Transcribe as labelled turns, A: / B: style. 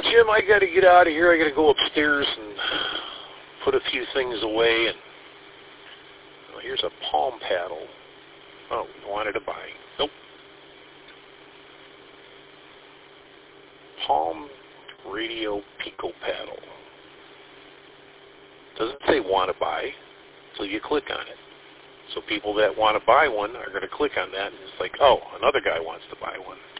A: Jim, I got to get out of here. I got to go upstairs and put a few things away. And here's a palm paddle. Oh, you wanted to buy. Nope. Palm Radio Pico Paddle. Doesn't say want to buy, so you click on it. So people that want to buy one are going to click on that, and it's like, oh, another guy wants to buy one.